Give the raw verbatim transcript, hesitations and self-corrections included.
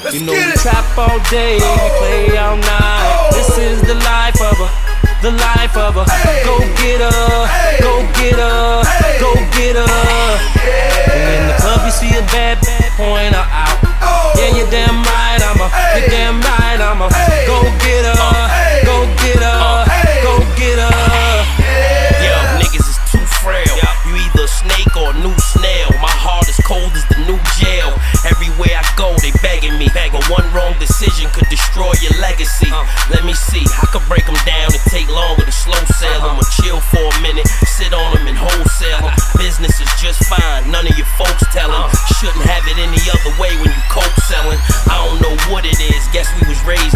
Let's you know get we it. trap all day, Oh. we play all night. Oh. This is the life of a, the life of a Hey. go get her, Hey. go get her, Hey. go get her. And in the club you see a bad, bad, point her out. Oh. Yeah, you're damn right, I'm a, Hey. you're damn right, I'm a Hey. go get her, Hey. go get her, Hey. go get her. Yo, niggas is too frail. You either a snake or a new snail. My heart is cold as the new jail. Everywhere I go, they begging me. But one wrong decision could destroy your legacy. Let me see, I could break them down and take longer to slow sell them or chill for a minute, sit on them and wholesale them. Business is just fine, none of your folks tell them. Shouldn't have it any other way when you coke selling. I don't know what it is, guess we was raised